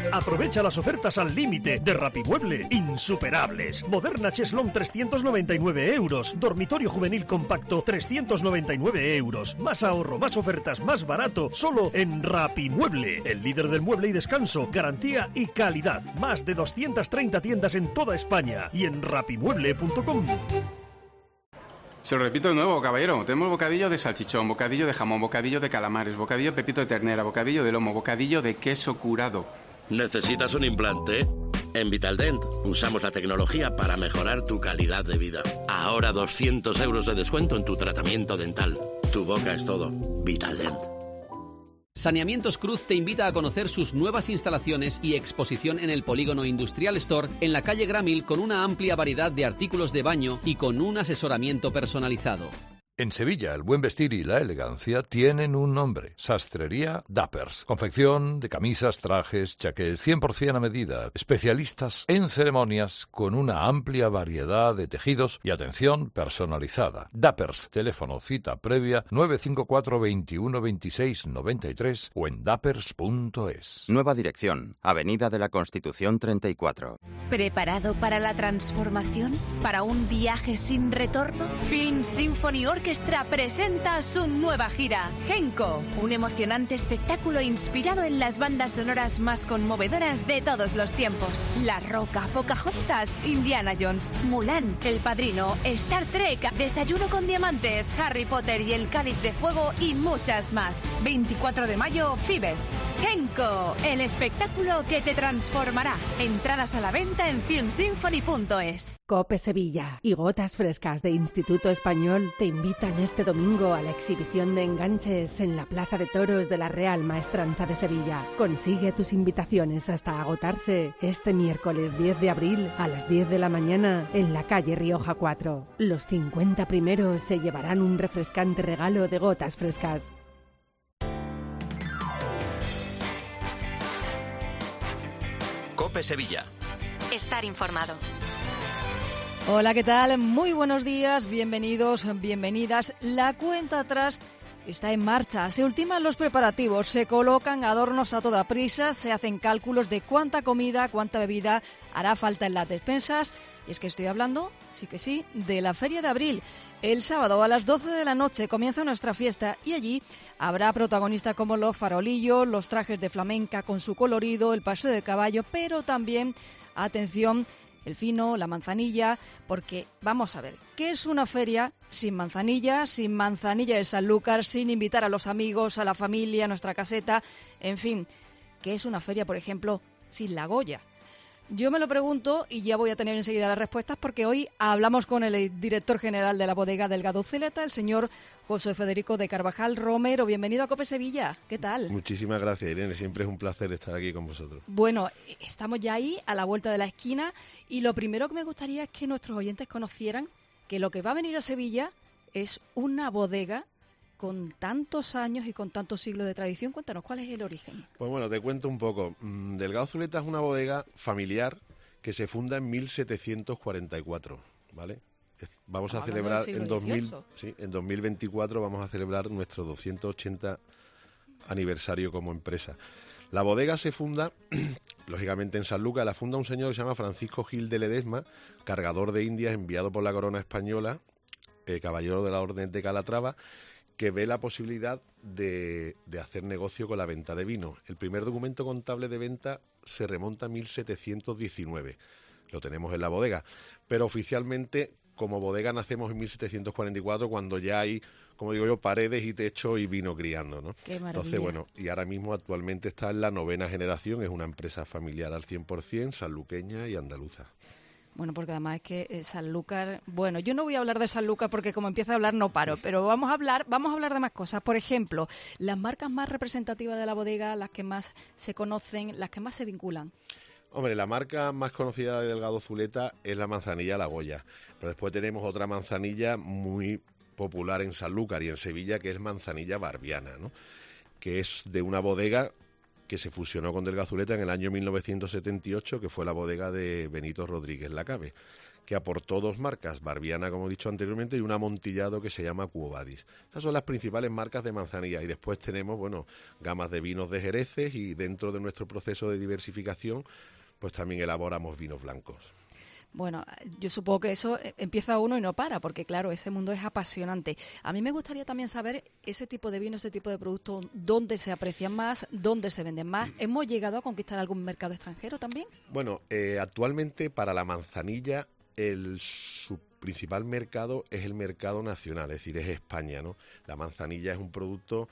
Aprovecha las ofertas al límite de Rapimueble, insuperables. Moderna cheslón 399 euros. Dormitorio juvenil compacto 399 euros. Más ahorro, más ofertas, más barato, solo en Rapimueble. El líder del mueble y descanso, garantía y calidad. Más de 230 tiendas en toda España y en rapimueble.com. Se lo repito de nuevo, caballero. Tenemos bocadillo de salchichón, bocadillo de jamón, bocadillo de calamares, bocadillo de pepito de ternera, bocadillo de lomo, bocadillo de queso curado. ¿Necesitas un implante? En Vitaldent usamos la tecnología para mejorar tu calidad de vida. Ahora 200 euros de descuento en tu tratamiento dental. Tu boca es todo. Vitaldent. Saneamientos Cruz te invita a conocer sus nuevas instalaciones y exposición en el Polígono Industrial Store en la calle Gramil, con una amplia variedad de artículos de baño y con un asesoramiento personalizado. En Sevilla, el buen vestir y la elegancia tienen un nombre: Sastrería Dappers. Confección de camisas, trajes, chaqués, 100% a medida. Especialistas en ceremonias con una amplia variedad de tejidos y atención personalizada. Dappers. Teléfono cita previa 954 21 26 93 o en dappers.es. Nueva dirección, Avenida de la Constitución 34. ¿Preparado para la transformación? ¿Para un viaje sin retorno? Film Symphony Orchestra presenta su nueva gira, Genco, un emocionante espectáculo inspirado en las bandas sonoras más conmovedoras de todos los tiempos. La Roca, Pocahontas, Indiana Jones, Mulan, El Padrino, Star Trek, Desayuno con Diamantes, Harry Potter y el Cáliz de Fuego y muchas más. 24 de mayo, Fibes. Genco, el espectáculo que te transformará. Entradas a la venta en filmsymphony.es. COPE Sevilla y Gotas Frescas de Instituto Español te invitan este domingo a la exhibición de enganches en la Plaza de Toros de la Real Maestranza de Sevilla. Consigue tus invitaciones hasta agotarse este miércoles 10 de abril a las 10 de la mañana en la calle Rioja 4. Los 50 primeros se llevarán un refrescante regalo de Gotas Frescas. COPE Sevilla. Estar informado. Hola, ¿qué tal? Muy buenos días, bienvenidos, bienvenidas. La cuenta atrás está en marcha. Se ultiman los preparativos, se colocan adornos a toda prisa, se hacen cálculos de cuánta comida, cuánta bebida hará falta en las despensas. Y es que estoy hablando, sí que sí, de la Feria de Abril. El sábado a las 12 de la noche comienza nuestra fiesta y allí habrá protagonistas como los farolillos, los trajes de flamenca con su colorido, el paseo de caballo, pero también, atención, el fino, la manzanilla, porque vamos a ver, ¿qué es una feria sin manzanilla de Sanlúcar, sin invitar a los amigos, a la familia, a nuestra caseta? En fin, ¿qué es una feria, por ejemplo, sin la Goya? Yo me lo pregunto y ya voy a tener enseguida las respuestas, porque hoy hablamos con el director general de la bodega Delgado Zuleta, el señor José Federico de Carvajal Romero. Bienvenido a COPE Sevilla. ¿Qué tal? Muchísimas gracias, Irene. Siempre es un placer estar aquí con vosotros. Bueno, estamos ya ahí, a la vuelta de la esquina, y lo primero que me gustaría es que nuestros oyentes conocieran que lo que va a venir a Sevilla es una bodega con tantos años y con tantos siglos de tradición. Cuéntanos, ¿cuál es el origen? Pues bueno, te cuento un poco. Delgado Zuleta es una bodega familiar que se funda en 1744, ¿vale? Vamos a celebrar en 2024 vamos a celebrar nuestro 280 aniversario como empresa. La bodega se funda, lógicamente en Sanlúcar, la funda un señor que se llama Francisco Gil de Ledesma, cargador de Indias enviado por la corona española, caballero de la Orden de Calatrava, que ve la posibilidad de hacer negocio con la venta de vino. El primer documento contable de venta se remonta a 1719. Lo tenemos en la bodega. Pero oficialmente, como bodega, nacemos en 1744, cuando ya hay, como digo yo, paredes y techo y vino criando, ¿no? Qué maravilla. Entonces, bueno, y ahora mismo actualmente está en la 9ª generación. Es una empresa familiar al 100%, sanluqueña y andaluza. Bueno, porque además es que Sanlúcar... Bueno, yo no voy a hablar de Sanlúcar porque como empiezo a hablar no paro, pero vamos a hablar de más cosas. Por ejemplo, las marcas más representativas de la bodega, las que más se conocen, las que más se vinculan. Hombre, la marca más conocida de Delgado Zuleta es la manzanilla La Goya, pero después tenemos otra manzanilla muy popular en Sanlúcar y en Sevilla, que es manzanilla Barbiana, ¿no? Que es de una bodega que se fusionó con Delgado Zuleta en el año 1978, que fue la bodega de Benito Rodríguez Lacabe, que aportó 2 marcas, Barbiana, como he dicho anteriormente, y un amontillado que se llama Quo Vadis. Esas son las principales marcas de manzanilla, y después tenemos, gamas de vinos de Jereces, y dentro de nuestro proceso de diversificación, pues también elaboramos vinos blancos. Bueno, yo supongo que eso empieza uno y no para, porque claro, ese mundo es apasionante. A mí me gustaría también saber ese tipo de vino, ese tipo de productos, dónde se aprecian más, dónde se venden más. ¿Hemos llegado a conquistar algún mercado extranjero también? Bueno, actualmente para la manzanilla su principal mercado es el mercado nacional, es decir, es España, ¿no? La manzanilla es un producto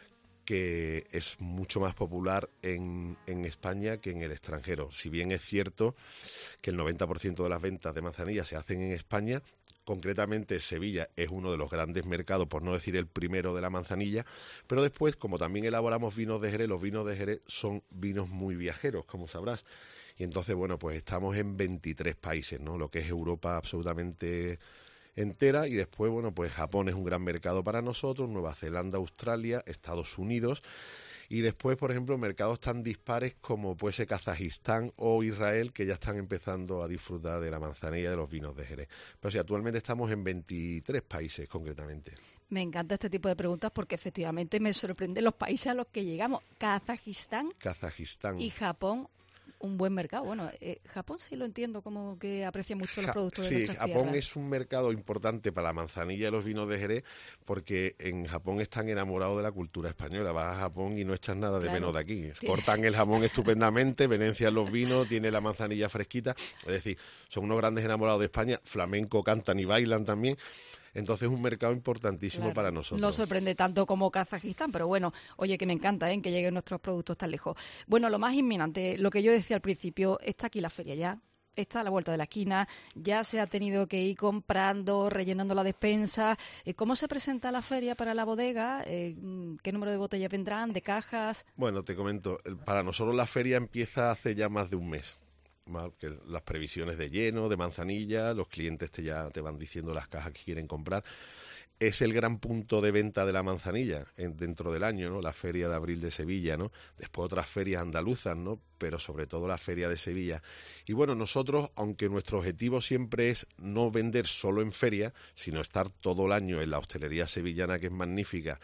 que es mucho más popular en España que en el extranjero. Si bien es cierto que el 90% de las ventas de manzanilla se hacen en España, concretamente Sevilla es uno de los grandes mercados, por no decir el primero de la manzanilla, pero después, como también elaboramos vinos de Jerez, los vinos de Jerez son vinos muy viajeros, como sabrás. Y entonces, pues estamos en 23 países, ¿no? Lo que es Europa absolutamente entera, y después, pues Japón es un gran mercado para nosotros, Nueva Zelanda, Australia, Estados Unidos, y después, por ejemplo, mercados tan dispares como puede ser Kazajistán o Israel, que ya están empezando a disfrutar de la manzanilla, de los vinos de Jerez. Pero sí, actualmente estamos en 23 países concretamente. Me encanta este tipo de preguntas porque efectivamente me sorprenden los países a los que llegamos. Kazajistán y Japón. Un buen mercado. Bueno, Japón sí lo entiendo, como que aprecia mucho los productos de nuestras tierras. Sí, Japón es un mercado importante para la manzanilla y los vinos de Jerez, porque en Japón están enamorados de la cultura española. Vas a Japón y no echas nada de menos de aquí. Cortan el jamón estupendamente, venencian los vinos, tiene la manzanilla fresquita. Es decir, son unos grandes enamorados de España. Flamenco, cantan y bailan también. Entonces es un mercado importantísimo para nosotros. No sorprende tanto como Kazajistán, pero bueno, oye, que me encanta que lleguen nuestros productos tan lejos. Bueno, lo más inminente, lo que yo decía al principio, está aquí la feria ya. Está a la vuelta de la esquina, ya se ha tenido que ir comprando, rellenando la despensa. ¿Cómo se presenta la feria para la bodega? ¿Qué número de botellas vendrán, de cajas? Bueno, te comento, para nosotros la feria empieza hace ya más de un mes. Que las previsiones de lleno, de manzanilla, los clientes ya te van diciendo las cajas que quieren comprar. Es el gran punto de venta de la manzanilla dentro del año, ¿no? La Feria de Abril de Sevilla, ¿no? Después otras ferias andaluzas, ¿no? Pero sobre todo la Feria de Sevilla. Y bueno, nosotros, aunque nuestro objetivo siempre es no vender solo en feria, sino estar todo el año en la hostelería sevillana, que es magnífica,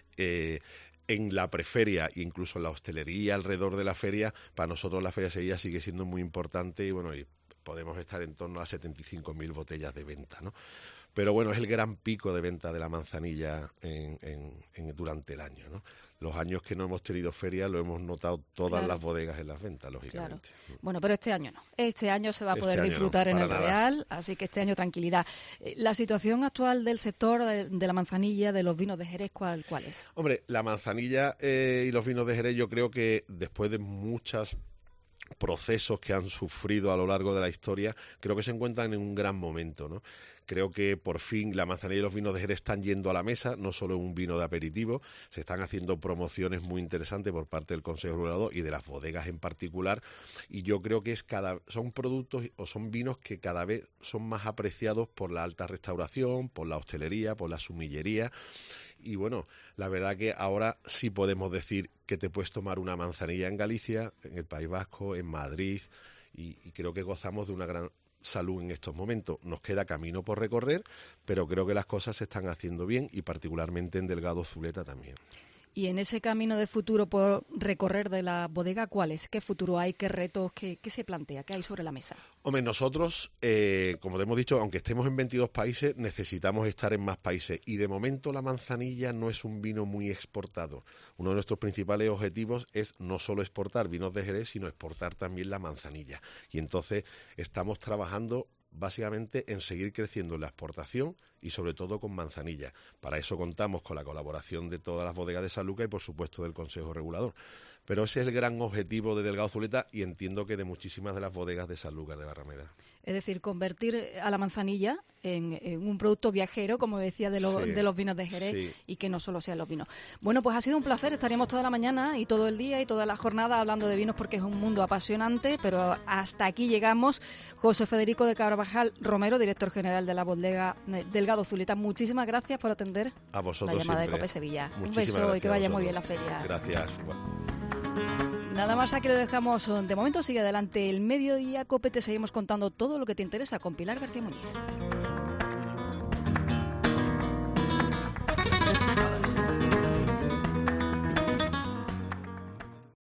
en la preferia e incluso en la hostelería alrededor de la feria, para nosotros la Feria de Sevilla sigue siendo muy importante y podemos estar en torno a 75.000 botellas de venta, ¿no? Pero bueno, es el gran pico de venta de la manzanilla durante el año, ¿no? Los años que no hemos tenido feria lo hemos notado todas las bodegas en las ventas, lógicamente. Claro. Bueno, pero este año no. Este año se va a poder disfrutar en el Real, así que este año tranquilidad. La situación actual del sector de la manzanilla, de los vinos de Jerez, ¿cuál es? Hombre, la manzanilla y los vinos de Jerez, yo creo que después de muchos procesos que han sufrido a lo largo de la historia, creo que se encuentran en un gran momento, ¿no? Creo que por fin la manzanilla y los vinos de Jerez están yendo a la mesa, no solo un vino de aperitivo, se están haciendo promociones muy interesantes por parte del Consejo Regulador y de las bodegas en particular, y yo creo que son productos o son vinos que cada vez son más apreciados por la alta restauración, por la hostelería, por la sumillería. Y bueno, la verdad que ahora sí podemos decir que te puedes tomar una manzanilla en Galicia, en el País Vasco, en Madrid, y creo que gozamos de una gran salud en estos momentos. Nos queda camino por recorrer, pero creo que las cosas se están haciendo bien, y particularmente en Delgado Zuleta también. Y en ese camino de futuro por recorrer de la bodega, ¿cuál es? ¿Qué futuro hay? ¿Qué retos? ¿Qué se plantea? ¿Qué hay sobre la mesa? Hombre, nosotros, como te hemos dicho, aunque estemos en 22 países, necesitamos estar en más países. Y de momento la manzanilla no es un vino muy exportado. Uno de nuestros principales objetivos es no solo exportar vinos de Jerez, sino exportar también la manzanilla. Y entonces estamos trabajando básicamente en seguir creciendo en la exportación y sobre todo con manzanilla. Para eso contamos con la colaboración de todas las bodegas de Sanlúcar y por supuesto del Consejo Regulador. Pero ese es el gran objetivo de Delgado Zuleta y entiendo que de muchísimas de las bodegas de Sanlúcar de Barrameda. Es decir, convertir a la manzanilla en un producto viajero, como decía, de los vinos de Jerez, y que no solo sean los vinos. Bueno, pues ha sido un placer. Estaríamos toda la mañana y todo el día y toda la jornada hablando de vinos porque es un mundo apasionante, pero hasta aquí llegamos. José Federico de Carvajal Romero, director general de la bodega Delgado Zuleta, muchísimas gracias por atender a vosotros la llamada siempre. De COPE Sevilla. Muchísimas un beso y que vaya muy bien la feria. Gracias. Igual. Nada más, aquí lo dejamos. De momento sigue adelante el mediodía. COPE, te seguimos contando todo lo que te interesa con Pilar García Muñiz.